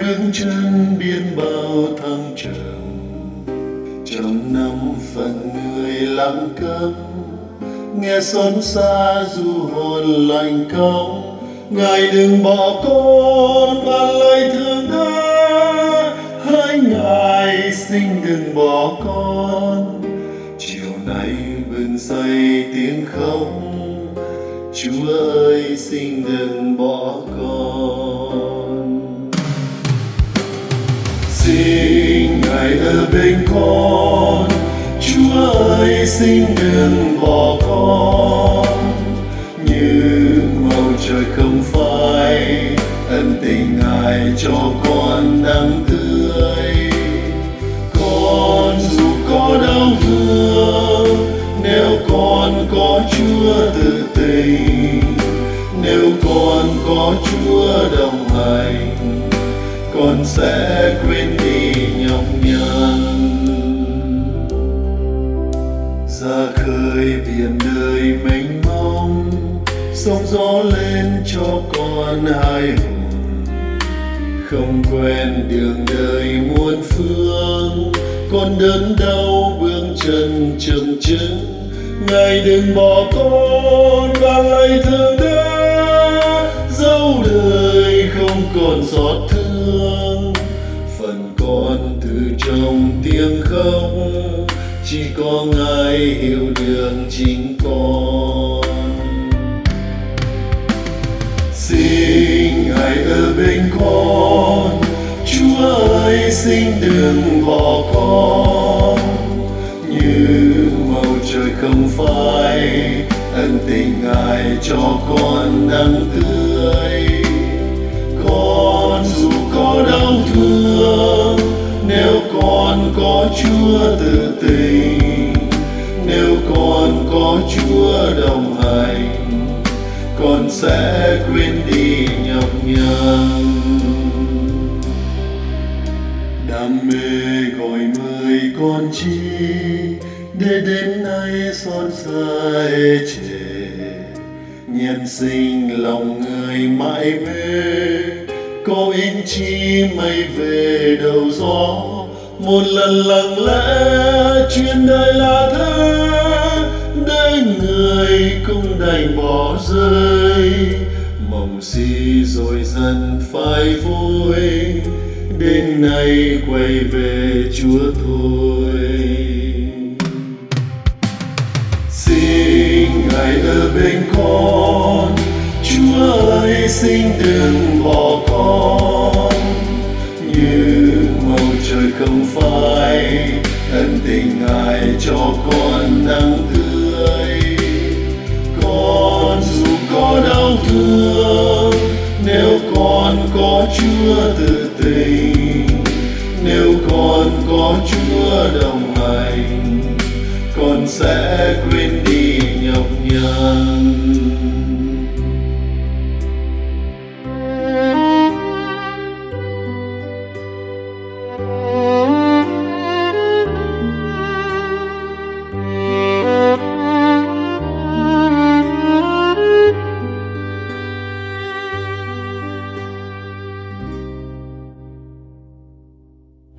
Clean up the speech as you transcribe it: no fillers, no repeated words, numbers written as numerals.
bước chân biết bao thăng trầm, trong năm phận người lặng câm, nghe xót xa du hồn lạnh cống. Ngài đừng bỏ con và lời thương đã, hỡi Ngài xin đừng bỏ con. Chiều nay bừng dậy tiếng khóc, Chúa ơi xin đừng bỏ con. Xin Ngài ở bên con, Chúa ơi xin đừng bỏ con. Như màu trời không phai, ân tình Ngài cho con nắng tươi. Con dù có đau thương, nếu con có Chúa tự tình, nếu con có Chúa đồng hành, con sẽ quên đi nhọc nhằn. Ra khơi biển đời mênh mông, sóng gió lên cho con hai hồn. Không quen đường đời muôn phương, con đớn đau bước chân chừng chừng. Ngài đừng bỏ con và lời thương đã, dẫu đời không còn xót thương. Phần con từ trong tiếng khóc, chỉ có Ngài hiểu đường chính con. Xin Ngài ở bên con, Chúa ơi xin đừng bỏ con. Như màu trời không phai, ân tình Ngài cho con nắng tươi. Con dù có đau thương, nếu con có Chúa tự tình, nếu con có Chúa đồng hành, con sẽ quên đi nhọc nhằn. Đam mê gọi mời con chi, để đến nay xót xa ê chề. Nhân sinh lòng người mãi mê, có in chi mây về đầu gió. Một lần lặng lẽ chuyện đời là thế, để người cũng đành bỏ rơi. Mộng si rồi dần phai phôi, đến nay quay về Chúa thôi. Xin Ngài ở bên con, Chúa ơi xin đừng bỏ con. Như màu trời không phai, ân tình Ngài cho con nắng tươi. Con dù có đau thương, nếu con có Chúa tự tình, nếu con có Chúa đồng hành, con sẽ quên đi nhọc nhằn.